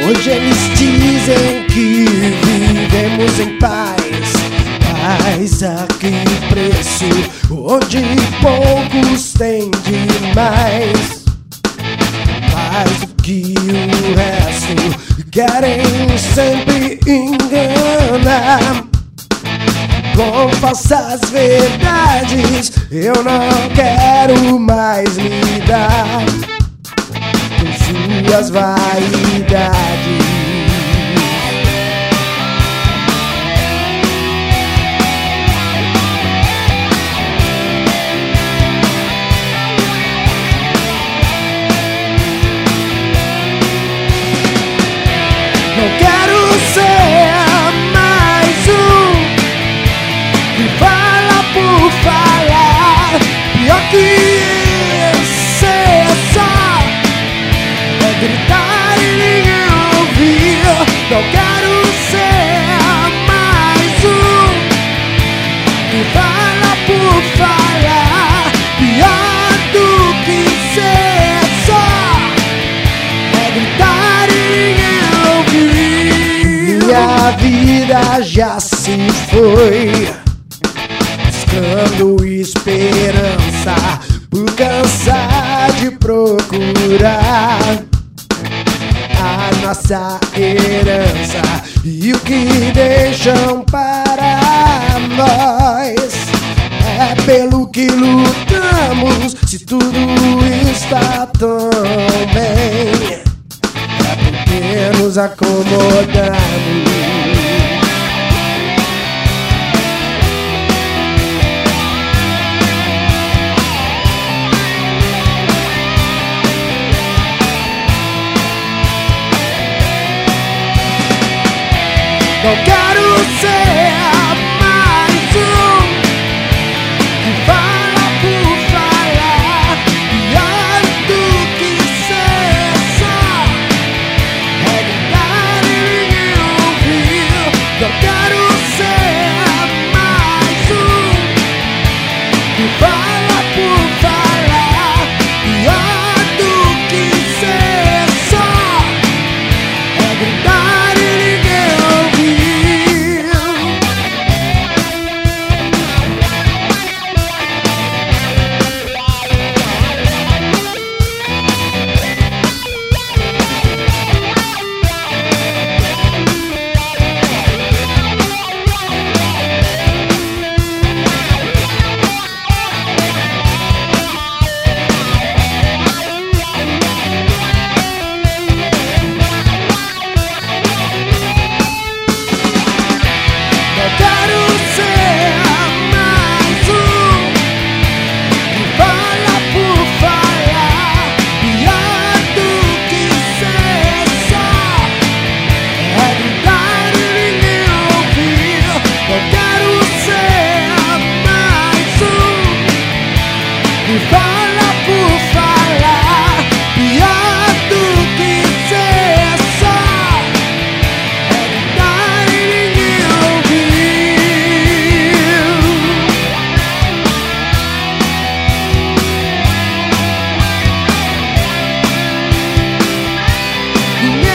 Hoje eles dizem que vivemos em paz, mas a que preço? Onde poucos têm demais. Faz o que o resto querem sempre enganar. Com falsas verdades eu não quero mais lidar com suas vaidades. Não quero ser mais um que fala por falar. Pior que isso é só gritar e ninguém ouvir. Não quero ser mais um que fala por falar. Pior do que ser só gritar e ninguém ouvir. Minha vida já se foi, buscando esperança por cansar de procurar a nossa herança e o que deixam para nós. É pelo que lutamos, se tudo está tão bem, é porque nos acomodamos. Não quero ser mais um que fala por falar. Pior do que ser só gritar e ninguém ouvir. Não quero ser mais um que fala por falar. Pior do que ser só gritar e ninguém ouvir. Fala por falar, pior do que ser só gritar e ninguém ouvir. Ninguém